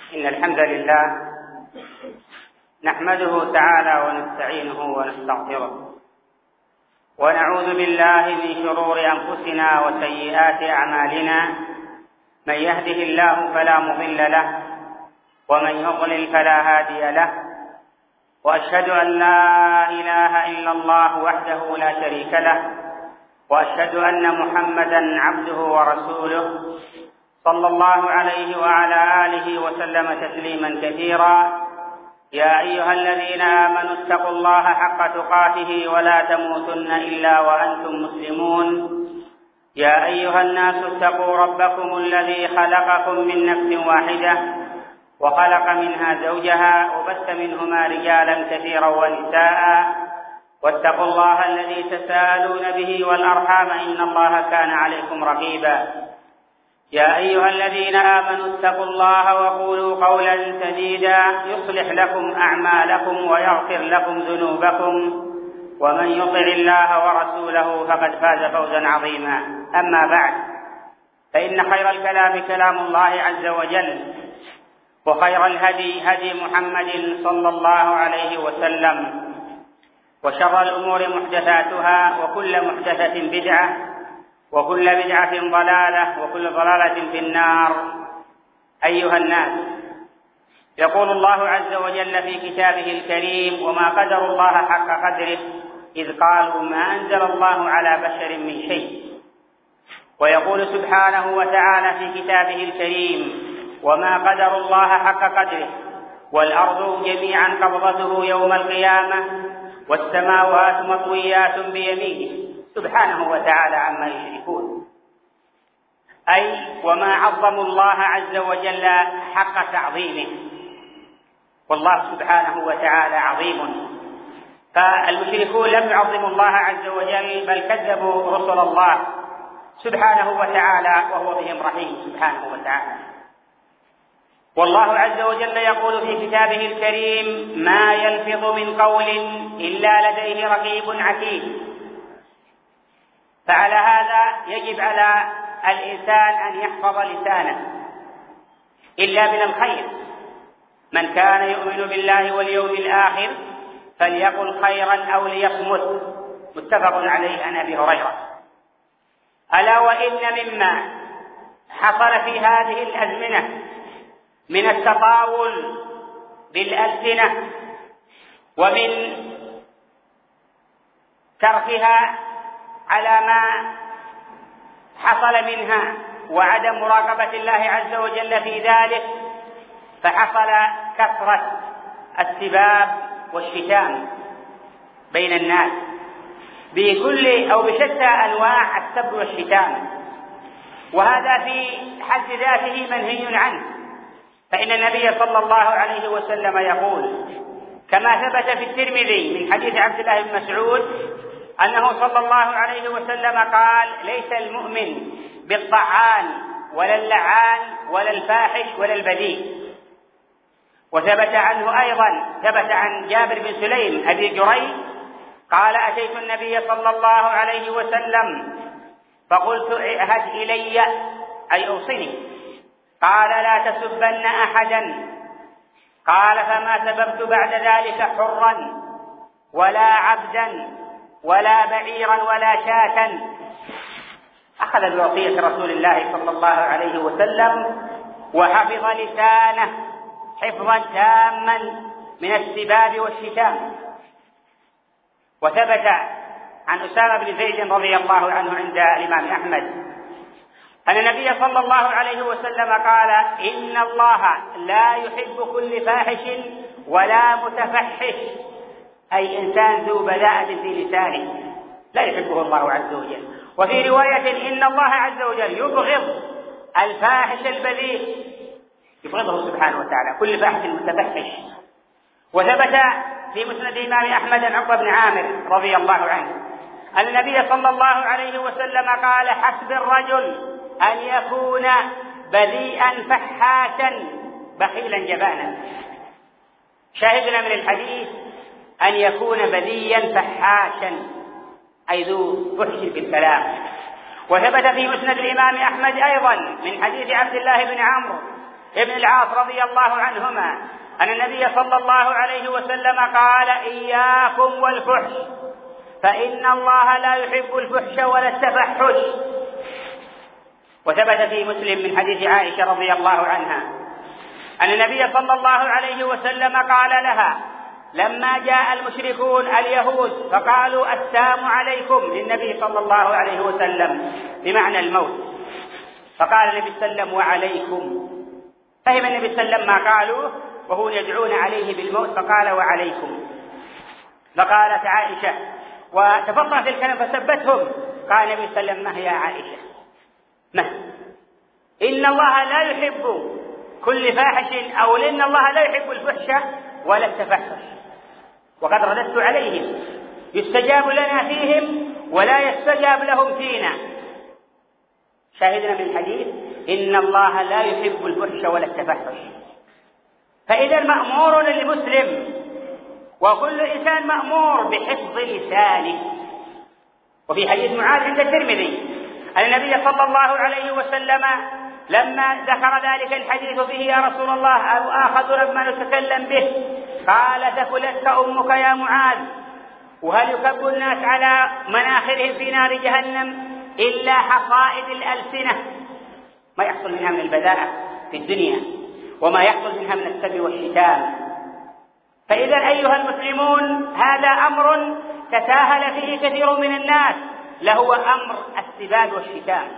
إن الحمد لله نحمده تعالى ونستعينه ونستغفره ونعوذ بالله من شرور أنفسنا وسيئات أعمالنا. من يهده الله فلا مضل له ومن يضلل فلا هادي له، وأشهد أن لا إله إلا الله وحده لا شريك له، وأشهد أن محمدا عبده ورسوله صلى الله عليه وعلى آله وسلم تسليما كثيرا. يا أيها الذين آمنوا اتقوا الله حق تقاته ولا تموتن إلا وأنتم مسلمون. يا أيها الناس اتقوا ربكم الذي خلقكم من نفس واحدة وخلق منها زوجها وبث منهما رجالا كثيرا ونساء، واتقوا الله الذي تساءلون به والأرحام إن الله كان عليكم رقيبا. يا أيها الذين آمنوا اتقوا الله وقولوا قولا سديدا يصلح لكم أعمالكم ويغفر لكم ذنوبكم، ومن يطع الله ورسوله فقد فاز فوزا عظيما. أما بعد، فإن خير الكلام كلام الله عز وجل، وخير الهدي هدي محمد صلى الله عليه وسلم، وشر الأمور محدثاتها، وكل محدثة بدعة، وكل بدعة ضلالة، وكل ضلالة في النار. أيها الناس، يقول الله عز وجل في كتابه الكريم: وما قدر الله حق قدره إذ قالوا ما أنزل الله على بشر من شيء. ويقول سبحانه وتعالى في كتابه الكريم: وما قدر الله حق قدره والأرض جميعا قبضته يوم القيامة والسماوات مطويات بيمينه سبحانه وتعالى عما يشركون. أي وما عظموا الله عز وجل حق تعظيمه، والله سبحانه وتعالى عظيم. فالمشركون لم يعظموا الله عز وجل، بل كذبوا رسل الله سبحانه وتعالى، وهو بهم رحيم سبحانه وتعالى. والله عز وجل يقول في كتابه الكريم: ما يلفظ من قول إلا لديه رقيب عتيد. فعلى هذا يجب على الإنسان أن يحفظ لسانه إلا من الخير. من كان يؤمن بالله واليوم الآخر فليقل خيرا أو ليصمت. متفق عليه عن أبي هريرة. ألا وإن مما حصل في هذه الأزمنة من التطاول بالألسنة ومن تركها على ما حصل منها وعدم مراقبة الله عز وجل في ذلك، فحصل كثرة السباب والشتام بين الناس بكل أو بشتى أنواع السب والشتام، وهذا في حد ذاته منهي عنه. فإن النبي صلى الله عليه وسلم يقول كما ثبت في الترمذي من حديث عبد الله بن مسعود أنه صلى الله عليه وسلم قال: ليس المؤمن بالطعان ولا اللعان ولا الفاحش ولا البذيء. وثبت عنه أيضا، ثبت عن جابر بن سليم أبي جريج قال: أتيت النبي صلى الله عليه وسلم فقلت: اعهد إلي أي أوصني. قال: لا تسبن أحدا. قال: فما سببت بعد ذلك حرا ولا عبدا ولا بعيرا ولا شاة. أخذ بوصية رسول الله صلى الله عليه وسلم وحفظ لسانه حفظا تاما من السباب والشتام. وثبت عن أسامة بن زيد رضي الله عنه عند الإمام أحمد أن النبي صلى الله عليه وسلم قال: إن الله لا يحب كل فاحش ولا متفحش، أي إنسان ذو بذاءة في لسانه لا يحبه الله عز وجل. وفي رواية: إن الله عز وجل يبغض الفاحش البذيء، يبغضه سبحانه وتعالى كل فاحش متفحش. وثبت في مسند الإمام أحمد عن عقبة بن عامر رضي الله عنه أن النبي صلى الله عليه وسلم قال: حسب الرجل أن يكون بذيئا فحاشا بخيلا جبانا. شاهدنا من الحديث أن يكون بذيا فحاشا أي ذو فحش في الكلام. وثبت في مسند الإمام أحمد أيضا من حديث عبد الله بن عمرو بن العاص رضي الله عنهما أن النبي صلى الله عليه وسلم قال: إياكم والفحش فإن الله لا يحب الفحش ولا التفحش. وثبت في مسلم من حديث عائشة رضي الله عنها أن النبي صلى الله عليه وسلم قال لها لما جاء المشركون اليهود فقالوا: السلام عليكم، للنبي صلى الله عليه وسلم بمعنى الموت، فقال النبي صلى الله عليه وسلم: وعليكم. فهم النبي صلى الله عليه وسلم ما قالوا وهو يدعون عليه بالموت، فقال: وعليكم. فقالت عائشة وتفطنت الكلام فسبتهم، قال النبي صلى الله عليه وسلم: ما هي عائشة؟ ما إن الله لا يحب كل فاحش، أو إن الله لا يحب الفحش ولا التفحش. وقد رددت عليهم: يستجاب لنا فيهم ولا يستجاب لهم فينا. شاهدنا من الحديث: إن الله لا يحب الفحش ولا التفحش. فإذا مأمور للمسلم وكل إنسان مأمور بحفظ لسانه. وفي حديث معاذ عند الترمذي أن النبي صلى الله عليه وسلم لما ذكر ذلك الحديث به: يا رسول الله أو آخذ ما نتكلم به؟ قال: ثكلتك أمك يا معاذ. وهل يكب الناس على مناخرهم في نار جهنم إلا حصائد الألسنة، ما يحصل منها من البذاءة في الدنيا وما يحصل منها من السب والشتام. فإذا أيها المسلمون هذا أمر تساهل فيه كثير من الناس، لهو أمر السباب والشتام.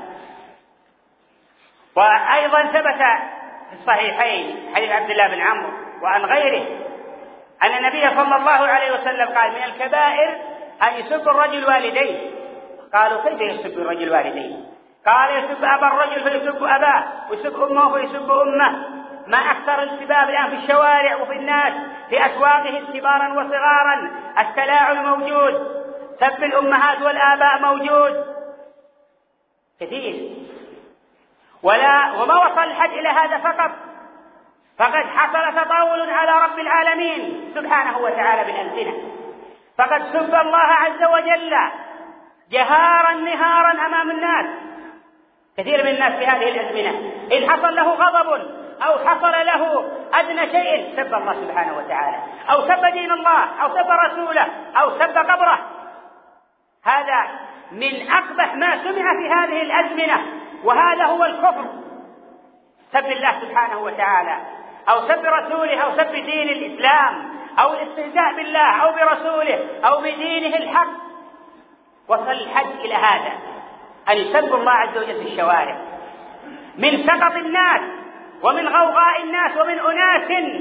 وأيضا ثبت في الصحيحين حديث عبد الله بن عمرو وعن غيره أن النبي صلى الله عليه وسلم قال: من الكبائر أن يسب الرجل والديه. قالوا: كيف يسب الرجل والديه؟ قال: يسب أبا الرجل فيسب أباه، ويسب أمه فيسب أمه. ما أكثر السباب الآن في الشوارع وفي الناس في أسواقهم كبارا وصغارا. التلاعن موجود، سب الأمهات والآباء موجود كثير. وما وصل الحد إلى هذا فقط، فقد حصل تطاول على رب العالمين سبحانه وتعالى بالألسنة. فقد سب الله عز وجل جهارا نهارا أمام الناس. كثير من الناس في هذه الأزمنة إن حصل له غضب أو حصل له أدنى شيء سب الله سبحانه وتعالى، أو سب دين الله، أو سب رسوله، أو سب قبره. هذا من أقبح ما سمع في هذه الأزمنة، وهذا هو الكفر، سب الله سبحانه وتعالى أو سب رسوله أو سب دين الإسلام أو الاستهزاء بالله أو برسوله أو بدينه الحق. وصل الحد إلى هذا أن يسب الله عز وجل في الشوارع من سقط الناس ومن غوغاء الناس ومن أناس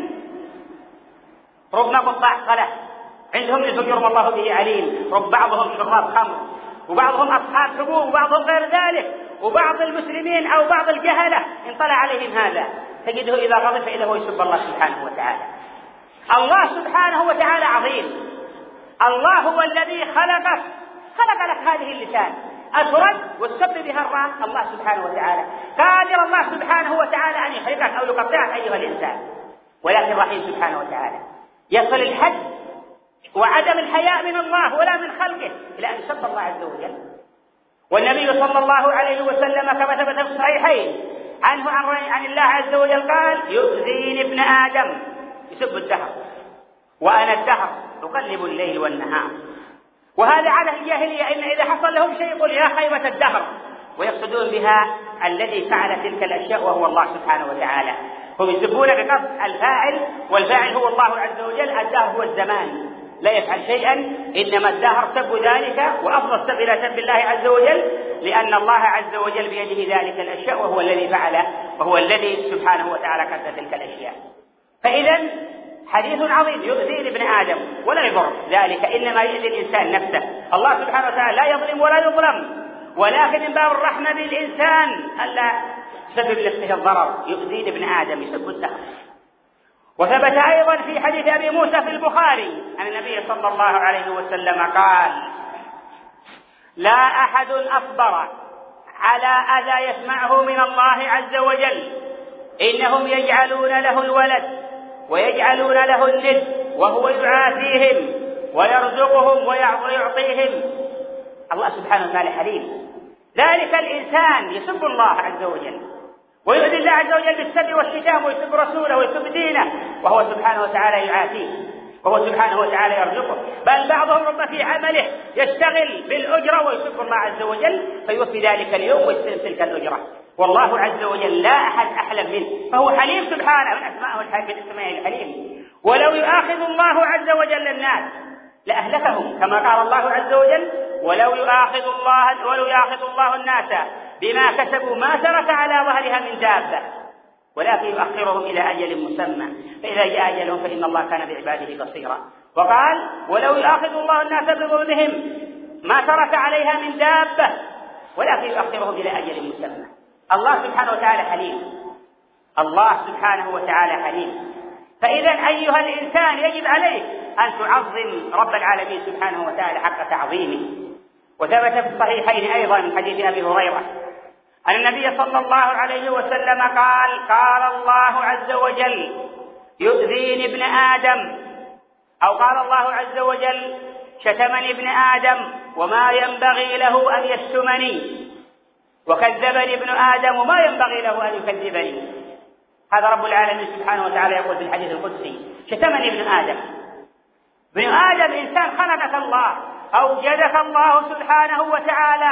رب قطاع صلاة عندهم نسب يرمى الله به عليم، رب بعضهم شراب خمر وبعضهم أصحاب حبوب وبعضهم غير ذلك، وبعض المسلمين أو بعض الجهلة إن طلع عليهم هذا تجده إذا غضب فإذا هو يسب الله سبحانه وتعالى. الله سبحانه وتعالى عظيم. الله هو الذي خلق لك هذه اللسان أسرد والسب بها الراء. الله سبحانه وتعالى قادر، الله سبحانه وتعالى أن يخلقك أو يقطعك أيها الإنسان، ولكن رحيم سبحانه وتعالى يصل الحد وعدم الحياء من الله ولا من خلقه إلى أن يسب الله عز وجل. والنبي صلى الله عليه وسلم كما ثبت في الصحيحين عنه عن الله عز وجل قال: يؤذيني ابن آدم، يسب الدهر وأنا الدهر أقلب الليل والنهار. وهذا عادة الجاهلية، إن إذا حصل لهم شيء يقول: يا خيبة الدهر، ويقصدون بها الذي فعل تلك الأشياء وهو الله سبحانه وتعالى. هم يسبون بقصد الفاعل، والفاعل هو الله عز وجل. الدهر هو الزمان، لا يفعل شيئا، إنما الدهر سب ذلك، وأفضل السب إلى سب الله عز وجل، لأن الله عز وجل بيده ذلك الأشياء وهو الذي فعل، وهو الذي سبحانه وتعالى كتب تلك الأشياء. فإذا حديث عظيم يؤذي ابن آدم ولا يضر ذلك، إنما يؤذي الإنسان نفسه. الله سبحانه وتعالى لا يظلم ولا يظلم، ولكن من باب الرحمة بالإنسان ألا يسبب نفسه الضرر. يؤذي ابن آدم يسب الدهر. وثبت أيضا في حديث أبي موسى في البخاري أن النبي صلى الله عليه وسلم قال: لا أحد أصبر على أذى يسمعه من الله عز وجل، إنهم يجعلون له الولد ويجعلون له الند وهو يعافيهم ويرزقهم ويعطيهم. الله سبحانه وتعالى حليم. ذلك الإنسان يسب الله عز وجل ويؤذي الله عز وجل بالسب والشتام ويسب رسوله ويسب دينه، وهو سبحانه وتعالى يعافيه، وهو سبحانه وتعالى يرزقه. بل بعضهم ربما في عمله يشتغل بالأجرة ويسب الله عز وجل فيوفي ذلك اليوم ويستلم تلك الأجرة، والله عز وجل لا أحد أحلم منه، فهو حليم سبحانه، من أسمائه الحليم. ولو يؤاخذ الله عز وجل الناس لأهلكهم، كما قال الله عز وجل: ولو يؤاخذ الله الناس بما كسبوا ما ترك على ظهرها من دابة ولكن يؤخرهم إلى أجل مسمى فإذا جاء أجلهم فإن الله كان بعباده بصيرا. وقال: ولو يؤاخذ الله الناس بظلمهم ما ترك عليها من دابة ولكن يؤخرهم إلى أجل مسمى. الله سبحانه وتعالى حليم، الله سبحانه وتعالى حليم. فإذا أيها الإنسان يجب عليك أن تعظم رب العالمين سبحانه وتعالى حق تعظيمه. وثبت في الصحيحين أيضا من حديث أبي هريرة أن النبي صلى الله عليه وسلم قال: قال الله عز وجل: يؤذيني ابن آدم، أو قال الله عز وجل: شتمني ابن آدم وما ينبغي له أن يشتمني، وكذبني ابن آدم وما ينبغي له أن يكذبني. هذا رب العالمين سبحانه وتعالى يقول في الحديث القدسي: شتمني ابن آدم. ابن آدم إنسان خلقك الله، أوجدك الله سبحانه وتعالى،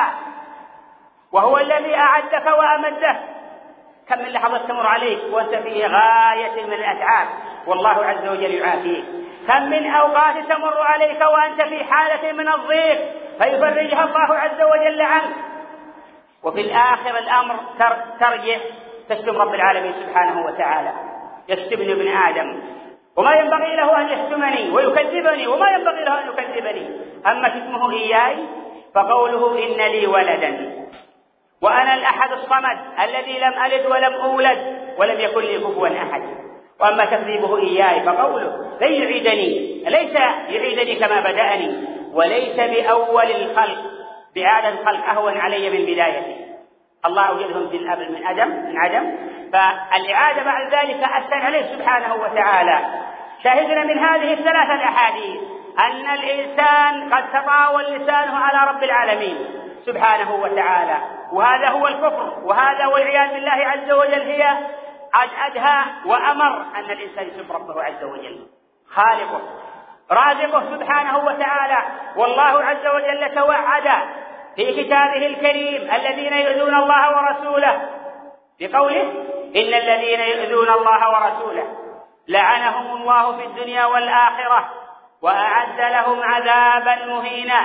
وهو الذي أعدك وأمدك. كم من لحظة تمر عليك وأنت في غاية من الأتعاب والله عز وجل يعافيك، كم من أوقات تمر عليك وأنت في حالة من الضيق فيفرجها الله عز وجل عنك، وفي الآخر الأمر ترجع تشتم رب العالمين سبحانه وتعالى: يشتمني ابن آدم وما ينبغي له أن يشتمني، ويكذبني وما ينبغي له أن يكذبني. أما شتمه إياي فقوله: إن لي ولدا وأنا الأحد الصمد الذي لم ألد ولم أولد ولم يكن لي كفوا أحد. وأما تكذيبه إياي فقوله: ليس يعيدني كما بدأني، وليس بأول الخلق، بإعادة الخلق أهون علي من بدايته. الله أوجدهم من عدم، فالإعادة بعد ذلك أحسن عليه سبحانه وتعالى. شاهدنا من هذه الثلاثة الأحاديث أن الإنسان قد تطاول لسانه على رب العالمين سبحانه وتعالى، وهذا هو الكفر، وهذا والعياذ بالله عز وجل هي أدهى وأمر أن الإنسان يسب ربه عز وجل، خالقه رازقه سبحانه وتعالى. والله عز وجل توعد في كتابه الكريم الذين يؤذون الله ورسوله بقوله: إن الذين يؤذون الله ورسوله لعنهم الله في الدنيا والآخرة وأعد لهم عذابا مهينا.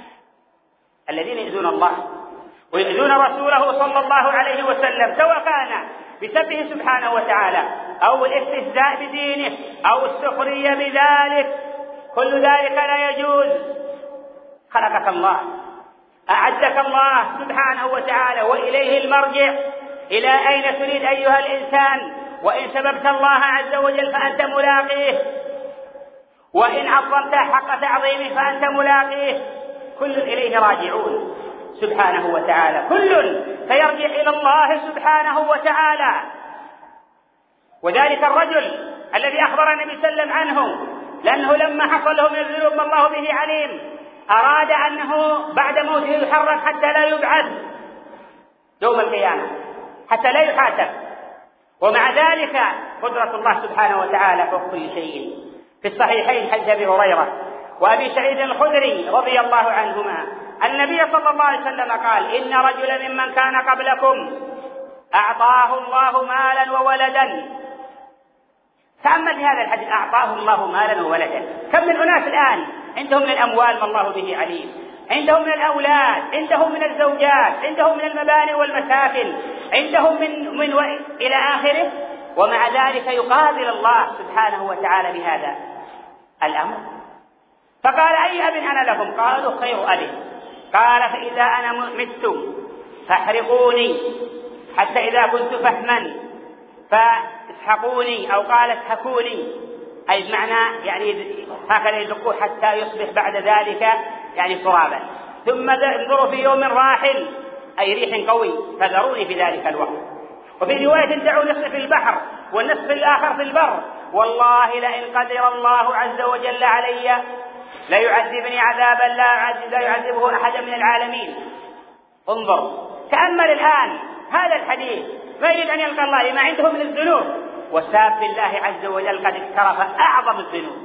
الذين يؤذون الله ويؤذون رسوله صلى الله عليه وسلم، سواء كان بسبه سبحانه وتعالى أو الاستهزاء بدينه أو السخرية بذلك، كل ذلك لا يجوز. خلقك الله، أعدك الله سبحانه وتعالى، وإليه المرجع. إلى أين تريد أيها الإنسان؟ وإن سببت الله عز وجل فأنت ملاقيه، وإن عظمته حق تعظيمه فأنت ملاقيه. كل إليه راجعون سبحانه وتعالى، كل سيرجع إلى الله سبحانه وتعالى. وذلك الرجل الذي أخبر النبي صلى الله عليه وسلم عنه، لأنه لما حصل له من الذنوب ما الله به عليم، أراد أنه بعد موته يحرك حتى لا يبعث يوم القيامة، حتى لا يحاسب. ومع ذلك قدرة الله سبحانه وتعالى فوق كل شيء. في الصحيحين حديث أبي هريرة وأبي سعيد الخدري رضي الله عنهما النبي صلى الله عليه وسلم قال: إن رجلا ممن كان قبلكم أعطاه الله مالا وولدا. تأمل في هذا الحديث: أعطاه الله مالا وولدا. كم من أناس الآن عندهم من الأموال ما الله به عليم، عندهم من الأولاد، عندهم من الزوجات، عندهم من المباني والمساكن، عندهم من إلى آخره، ومع ذلك يقابل الله سبحانه وتعالى بهذا الأمر. فقال: أي أب أنا لهم؟ قالوا: خير أب. قال: فإذا أنا مت فاحرقوني حتى إذا كنت فحما فاسحقوني، أو قال اسحقوني، أي بمعنى يعني هكذا يدقوه حتى يصبح بعد ذلك يعني ترابا، ثم انظروا في يوم راحل أي ريح قوي فذروني في ذلك الوقت. وفي رواية: دعوا نصف في البحر والنصف الآخر في البر، والله لئن قدر الله عز وجل علي لا يعذبني عذابا لا يعذبه أحد من العالمين. انظر، تأمل الآن هذا الحديث، ما يريد أن يلقى الله لما عنده من الذنوب، وساب الله عز وجل قد اقترف أعظم الذنوب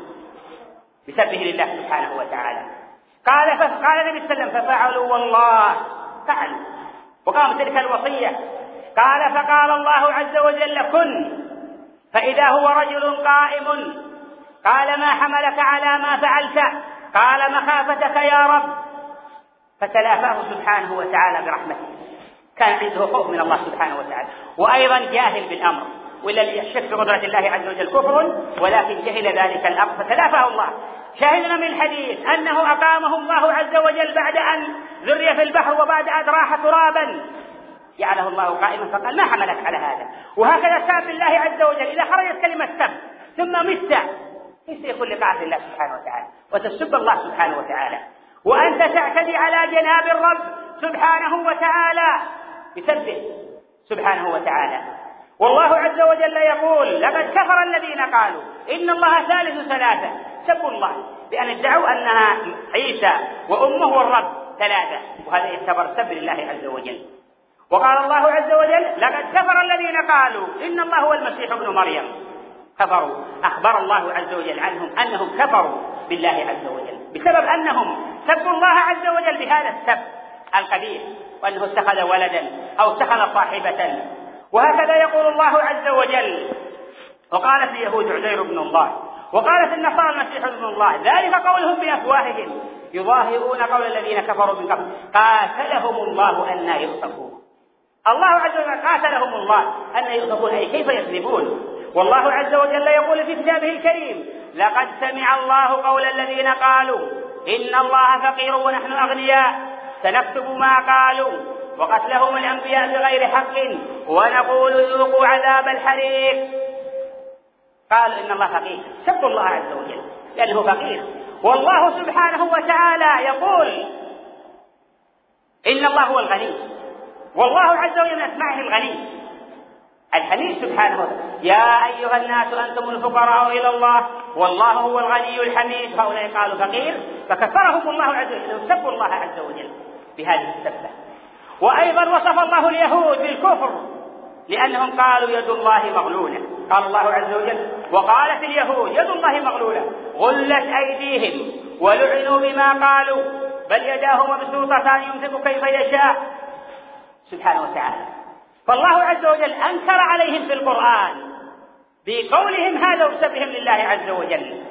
بسبه لله سبحانه وتعالى. قال النبي صلى الله عليه وسلم ففعلوا والله فعلوا، وقام تلك الوصية. قال فقال الله عز وجل كن، فإذا هو رجل قائم قال ما حملك على ما فعلت؟ قال مخافتك يا رب، فتلافاه سبحانه وتعالى برحمته، كان عنده خوف من الله سبحانه وتعالى، وأيضا جاهل بالأمر، ولا الشك في قدرة الله عز وجل كفر، ولكن جهل ذلك الأمر فتلافاه الله. شاهدنا من الحديث أنه أقامه الله عز وجل بعد أن ذري في البحر وبعد أن راح ترابا، جعله الله قائما فقال ما حملك على هذا. وهكذا ساب الله عز وجل، إذا خرجت كلمة سب ثم مت ليس يكون لقاء الله سبحانه وتعالى وتسب الله سبحانه وتعالى، وأنت تعتدي على جناب الرب سبحانه وتعالى بسبه سبحانه وتعالى. والله عز وجل يقول لقد كفر الذين قالوا إن الله ثالث ثلاثة، سبوا الله بأن ادعوا أنها عيسى وأمه والرب ثلاثة، وهذا يعتبر سب لله عز وجل. وقال الله عز وجل لقد كفر الذين قالوا إن الله هو المسيح ابن مريم، كفروا، أخبر الله عز وجل عنهم أنهم كفروا بالله عز وجل بسبب أنهم سبوا الله عز وجل بهذا السب القبيح، وأنه اتخذ ولدا أو اتخذ صاحبة. وهكذا يقول الله عز وجل وقالت اليهود عزير ابن الله، وقالت النصارى المسيح ابن الله، ذلك قولهم بأفواههم يظاهرون قول الذين كفروا من قبل قاتلهم الله أن يؤفكون. الله عز وجل قاتلهم الله أن يؤفكون، أي كيف يكذبون. والله عز وجل يقول في كتابه الكريم لقد سمع الله قول الذين قالوا إن الله فقير ونحن أغنياء سنكتب ما قالوا وقتلهم الأنبياء بغير حق ونقول ذوقوا عذاب الحريق. قالوا إن الله فقير، سبوا الله عز وجل لأنه فقير. والله سبحانه وتعالى يقول إن الله هو الغني، والله عز وجل من أسمائه الغني الحميد سبحانه وتعالى. يا أيها الناس أنتم الفقراء إلى الله والله هو الغني الحميد. هؤلاء قالوا فقير فكفرهم الله عز وجل، سبوا الله عز وجل بهذه السبة. وأيضا وصف الله اليهود بالكفر لأنهم قالوا يد الله مغلولة. قال الله عز وجل وقالت اليهود يد الله مغلولة غلت أيديهم ولعنوا بما قالوا بل يداه مبسوطتان يمسك كيف يشاء سبحانه وتعالى. فالله عز وجل أنكر عليهم في القرآن بقولهم هذا وسبهم لله عز وجل.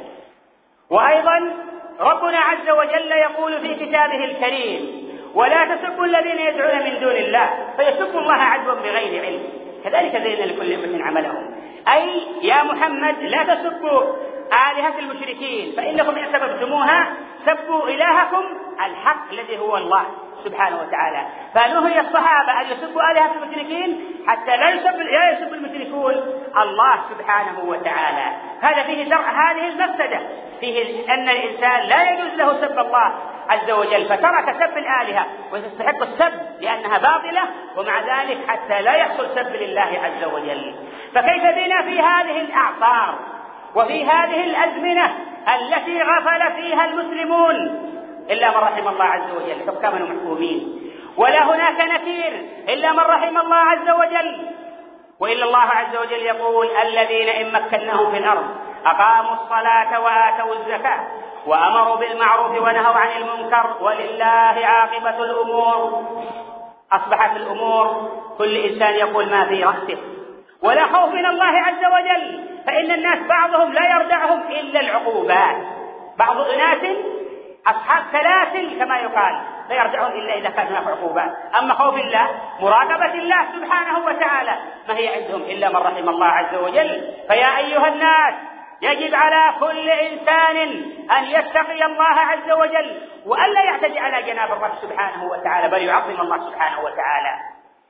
وأيضا ربنا عز وجل يقول في كتابه الكريم ولا تسبوا الذين يدعون من دون الله فيسبوا الله عدوا بغير علم كذلك زين لكل أمة عملهم. أي يا محمد لا تسبوا آلهة المشركين فإنكم إن سببتموها سبوا إلهكم الحق الذي هو الله سبحانه وتعالى. فنهي الصحابة أن يسبوا آلهة المشركين حتى لا يسب المشركون الله سبحانه وتعالى. هذا فيه درء هذه المفسدة، فيه أن الإنسان لا يجوز له سب الله عز وجل فترك سب الآلهة وتستحق السب لأنها باطلة، ومع ذلك حتى لا يحصل سب لله عز وجل. فكيف بنا في هذه الأعصار وفي هذه الأزمنة التي غفل فيها المسلمون إلا من رحم الله عز وجل فكانوا محكومين، ولا هناك نكير إلا من رحم الله عز وجل. وإلا الله عز وجل يقول الذين إن مكناهم في الأرض أقاموا الصلاة وآتوا الزكاة وأمروا بالمعروف ونهوا عن المنكر ولله عاقبة الأمور. أصبحت الأمور كل إنسان يقول ما في رأسه ولا خوف من الله عز وجل، فإن الناس بعضهم لا يردعهم إلا العقوبات. بعض أناس أصحاب سلاسل كما يقال لا يرجعون إلا إذا كان هناك عقوبات. أما خوف الله مراقبة الله سبحانه وتعالى ما هي عندهم إلا من رحم الله عز وجل. فيا أيها الناس يجب على كل إنسان أن يتقي الله عز وجل وألا يعتدي على جناب الرب سبحانه وتعالى بل يعظم الله سبحانه وتعالى.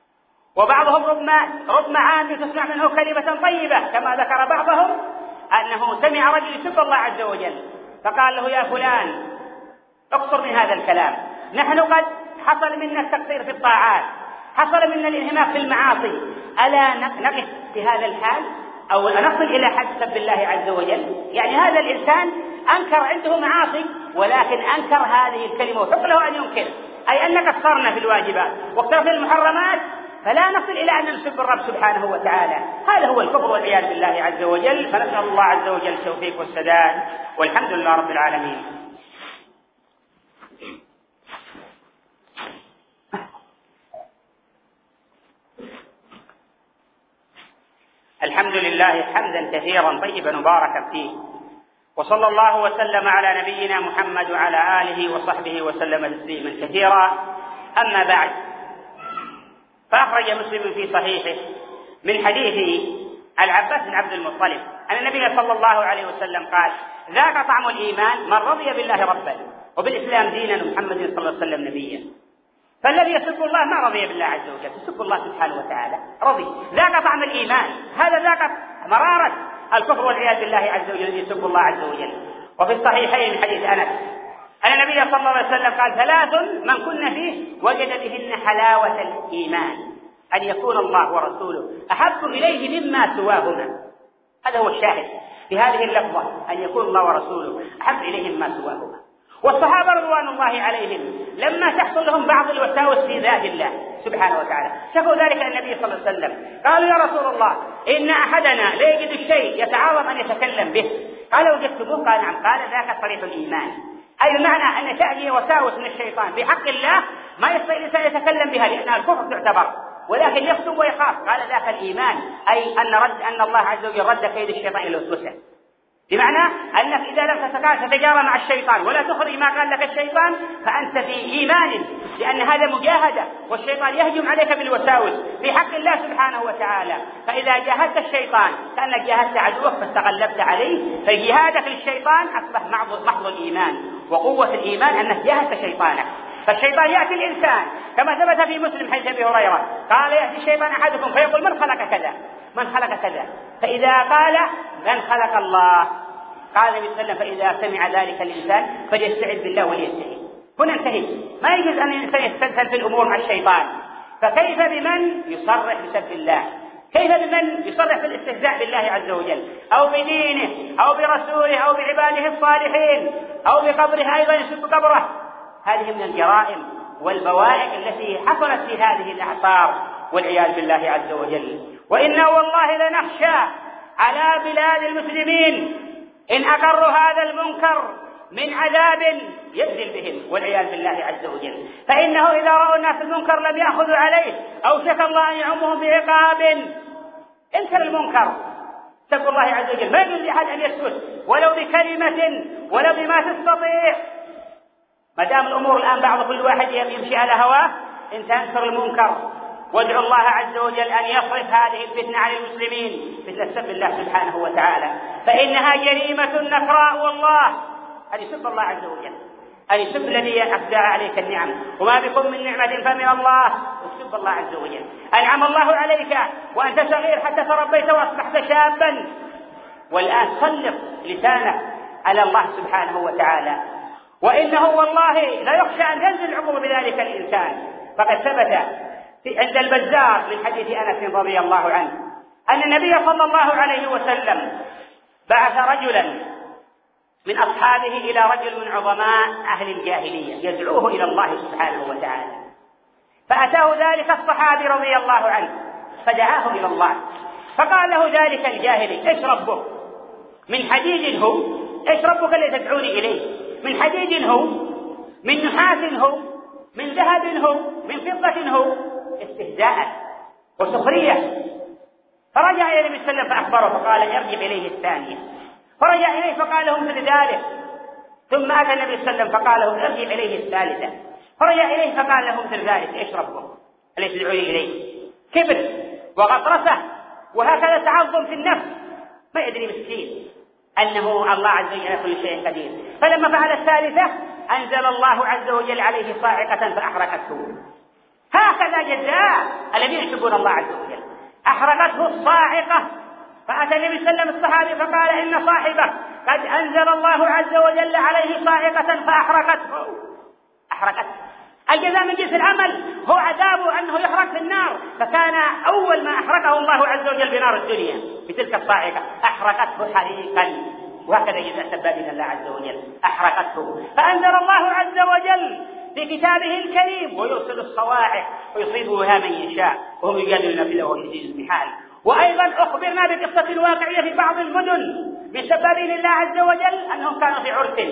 وبعضهم ربما عام تسمع منه كلمة طيبة كما ذكر بعضهم أنه سمع رجل يسب الله عز وجل فقال له يا فلان اقصر من هذا الكلام، نحن قد حصل منا التقصير في الطاعات، حصل منا الانهماك في المعاصي، ألا نقف في هذا الحال أو نصل إلى حد سب الله عز وجل؟ يعني هذا الإنسان أنكر عنده معاصي ولكن أنكر هذه الكلمة وحق له أن ينكر، أي أن قصرنا في الواجبات واقترفنا المحرمات فلا نصل إلى أن نسب الرب سبحانه وتعالى. هذا هو الكفر والعياذ بالله عز وجل. فنسأل الله عز وجل التوفيق والسداد، والحمد لله رب العالمين. الحمد لله حمدا كثيرا طيبا مباركا فيه، وصلى الله وسلم على نبينا محمد وعلى آله وصحبه وسلم تسليما كثيرا. أما بعد، فأخرج مسلم في صحيحه من حديث العباس بن عبد المطلب أن النبي صلى الله عليه وسلم قال: ذاك طعم الإيمان من رضي بالله ربا وبالإسلام دينا ومحمد صلى الله عليه وسلم نبيا. فالذي يسب الله ما رضي بالله عز وجل، يسب الله سبحانه وتعالى رضي. ذاك طعم الإيمان، هذا ذاك مرارة الكفر والعياذ بالله عز وجل الذي يسب الله عز وجل. وفي الصحيحين من حديث أنس أن النبي صلى الله عليه وسلم قال: ثلاث من كن فيه وجد بهن حلاوة الإيمان: أن يكون الله ورسوله أحب إليه مما سواهما. هذا هو الشاهد في هذه اللفظة، أن يكون الله ورسوله أحب إليه مما سواهما. والصحابة رضوان الله عليهم لما تحصل لهم بعض الوساوس في ذات الله سبحانه وتعالى شكوا ذلك النبي صلى الله عليه وسلم، قالوا: يا رسول الله، إن أحدنا لا يجد الشيء يتعاظم أن يتكلم به. قال: وجدتموه؟ قال: نعم. قال: ذاك صريح الإيمان، أي بمعنى أن تأتي وساوس من الشيطان بحق الله ما يستطيع الإنسان يتكلم بها لأنها الكفر تعتبر، ولكن يكتب ويخاف. قال: ذاك الإيمان، أي أن الله عز وجل رد كيد الشيطان إلى الوسوسة، بمعنى أنك إذا لم تتجارى مع الشيطان ولا تخرج ما قال لك الشيطان فأنت في إيمان، لأن هذا مجاهدة، والشيطان يهجم عليك بالوساوس في حق الله سبحانه وتعالى. فإذا جاهدت الشيطان كأنك جاهدت عدوك فاستغلبت عليه، فجهادك للشيطان أصبح محض الإيمان وقوة الإيمان أنك جاهدت شيطانك. فالشيطان يأتي الإنسان كما ثبت في مسلم حديث أبي هريرة قال: يأتي الشيطان أحدكم فيقول: من خلق كذا؟ من خلق كذا؟ فإذا قال: من خلق الله، قال النبي صلى الله عليه وسلم: فإذا سمع ذلك الإنسان فليستعذ بالله وليستحي. هنا انتهي، ما يجوز أن الإنسان يستسهل في الأمور مع الشيطان. فكيف بمن يصرح بسب الله؟ كيف بمن يصرح بالاستهزاء بالله عز وجل أو بدينه أو برسوله أو بعباده الصالحين أو بقبره، أيضا يسب قبره؟ هذه من الجرائم والبوائق التي حصلت في هذه الأعصار والعياذ بالله عز وجل. وإنا والله لنخشى على بلاد المسلمين إن أقروا هذا المنكر من عذاب ينزل بهم والعياذ بالله عز وجل. فإنه إذا رأوا الناس المنكر لم يأخذوا عليه أو شك الله أن يعمهم بعقاب. انكر المنكر، سب الله عز وجل، ما يجوز لأحد أن يسكت ولو بكلمة ولو بما تستطيع. ما دام الأمور الآن بعض كل واحد يمشي على هواه، انت انكر المنكر وادعو الله عز وجل أن يصرف هذه الفتنة عن المسلمين، فتنة سب الله سبحانه وتعالى، فإنها جريمة نكراء. والله أن يسب الله عز وجل، أن يسب الذي أفدى عليك النعم، وما بكم من نعمة فمن الله، وسب الله عز وجل. أنعم الله عليك وأنت صغير حتى تربيت وأصبحت شابا، والآن سلط لسانك على الله سبحانه وتعالى. وإنه والله لا يخشى أن ينزل العقوبة بذلك الإنسان. فقد ثبت عند البزار من حديث أنس رضي الله عنه أن النبي صلى الله عليه وسلم بعث رجلا من أصحابه إلى رجل من عظماء أهل الجاهلية يدعوه إلى الله سبحانه وتعالى. فأتاه ذلك الصحابي رضي الله عنه فدعاه إلى الله، فقال له ذلك الجاهلي: إيش ربك؟ من حديد هو؟ إيش ربك الذي تدعوني إليه؟ من حديد هو؟ من نحاس هو؟ من ذهب هو؟ من فضة هو؟ استهزاء وسخرية. فرجع إلى النبي صلى الله عليه وسلم فأخبره فقال: ارجع إليه الثانية. فرجع إليه فقال له مثل ذلك. ثم أتى النبي صلى الله عليه وسلم فقال له: ارجع إليه الثالثة. فرجع إليه فقال له مثل ذلك: إيش ربك الذي تدعوني إليه؟ كبر وغطرسة وهكذا تعظم في النفس، ما يدري مسكين أنه الله عز وجل على كل شيء قدير. فلما فعل الثالثة أنزل الله عز وجل عليه صاعقة فأحرقته. هكذا جزاء الذين يحبون الله عز وجل، أحرقته الصاعقة. فأتى النبي صلى الله عليه وسلم الصحابي فقال: إن صاحبه قد أنزل الله عز وجل عليه صاعقة فأحرقته. الجزاء من جنس العمل، هو عذابه أنه يحرق في النار، فكان أول ما أحرقه الله عز وجل بنار الدنيا بتلك الصاعقة، أحرقته حريقا. وهكذا جزاء سبابين الله عز وجل، أحرقته. فأنزل الله عز وجل في كتابه الكريم، ويرسل الصواعق ويصيب بها من يشاء وهم يجادلون في الله ويهدون بحال. وأيضا أخبرنا بقصة واقعية في بعض المدن من سبابين الله عز وجل أنهم كانوا في عرس،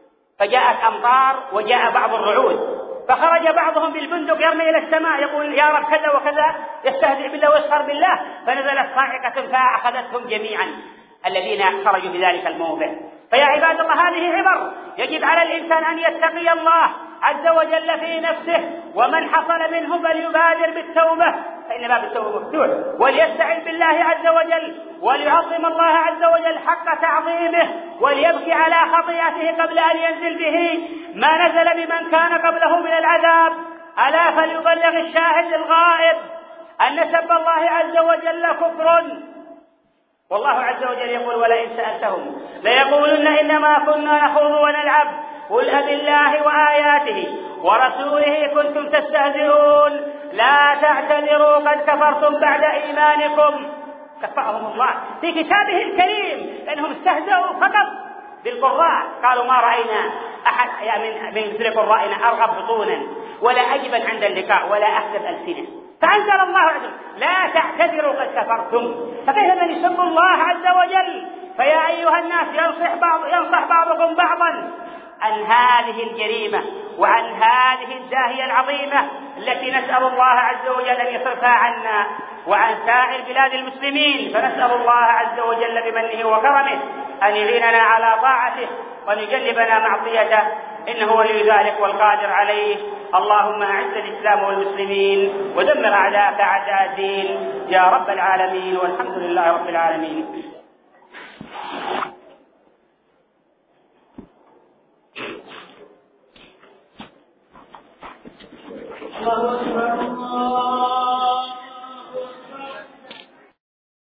فجاءت أمطار وجاء بعض الرعود، فخرج بعضهم بالبندق يرمي إلى السماء يقول يا رب كذا وكذا، يستهزئ بالله ويسخر بالله، فنزلت صاعقة فأخذتهم جميعا الذين خرجوا في ذلك الموضع. فيا عباد الله، هذه عبر يجب على الإنسان أن يتقي الله عز وجل في نفسه، ومن حصل منه فليبادر بالتوبة فإن باب التوبة مفتوح، وليستعن بالله عز وجل، وليعظم الله عز وجل حق تعظيمه، وليبكي على خطيئته قبل أن ينزل به ما نزل بمن كان قبله من العذاب. ألا فليبلغ الشاهد الغائب أن سب الله عز وجل كفر، والله عز وجل يقول ولئن سألتهم ليقولن إنما كنا نخوض ونلعب قل أبالله وآياته ورسوله كنتم تستهزئون لا تعتذروا قد كفرتم بعد إيمانكم. كفرهم الله في كتابه الكريم لأنهم استهزئوا فقط بالقراء، قالوا ما رأينا أحد من مثل قرائنا أرغب بطونا ولا أجبا عند اللقاء ولا أحسب ألسنة، فأنزل الله عز وجل لا تعتذروا قد كفرتم. فكيف من يسب الله عز وجل؟ فيا أيها الناس ينصح بعضكم بعضا عن هذه الجريمة وعن هذه الداهية العظيمة التي نسأل الله عز وجل أن يصرفها عنا وعن سائر بلاد المسلمين. فنسأل الله عز وجل بمنه وكرمه أن يعيننا على طاعته وأن يجنبنا معصيته، إنه ولي ذلك والقادر عليه. اللهم أعز الإسلام والمسلمين ودمر أعداءك أعداء الدين يا رب العالمين، والحمد لله رب العالمين. الله أكبر الله